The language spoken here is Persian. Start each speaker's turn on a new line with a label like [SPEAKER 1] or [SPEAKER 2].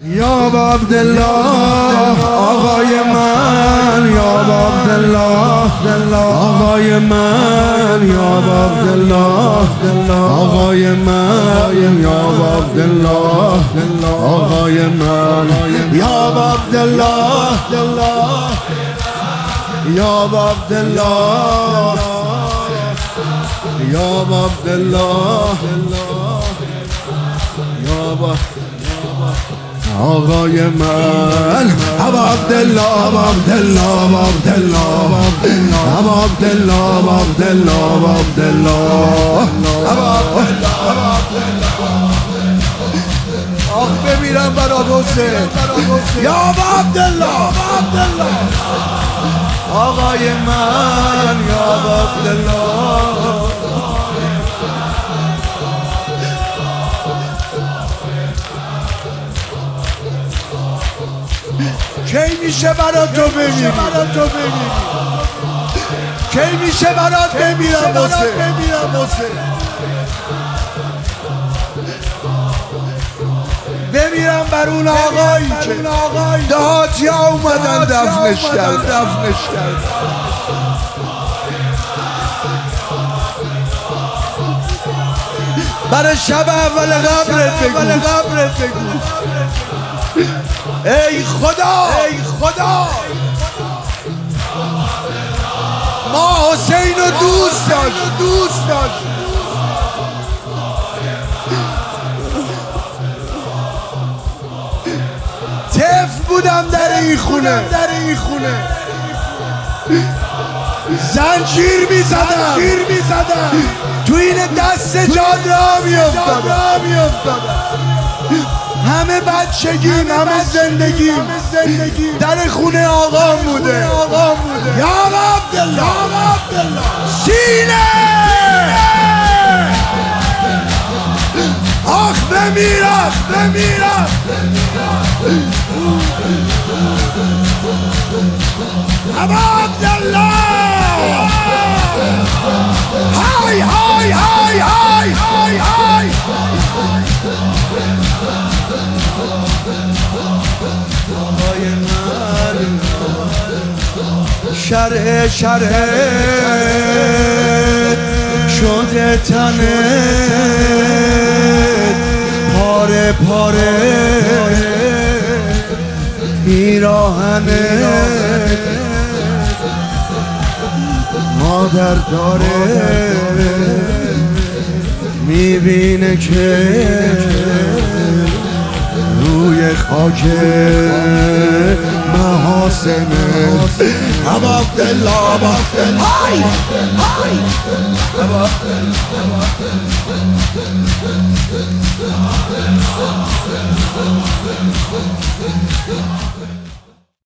[SPEAKER 1] یا عبدالله آقای من، یا عبدالله آقای من، یا عبدالله آقای من، یا عبدالله آقای من، یا عبدالله یا عبدالله یا عبدالله یا آقای من، ابا عبدالله ابا عبدالله ابا عبدالله ابا عبدالله ابا عبدالله ابا عبدالله ابا عبدالله. آخ بمیرم برات حسین، یا ابا عبدالله آقای من، یا ابا عبدالله. کی میشه برات تو بمیری؟ کی میشه برات بمیرم حسین؟ بمیرم بر اون آقایی که دهاتی ها اومدن دفنش کرد. برای شب اول قبرت بگو ای خدا ما حسین رو دوست داشت. طفل بودم در این خونه زنجیر میزدم تو این دست جاد را میافتادم. همه بچگیم، همه زندگیم در خونه آقام بوده. یا عبدالله سینه آخ بمیرم ابا عبدالله های شرح شده تنت پاره پیراهنت مادر داره میبینه که روی خاک محاسنه ابا عبدالله های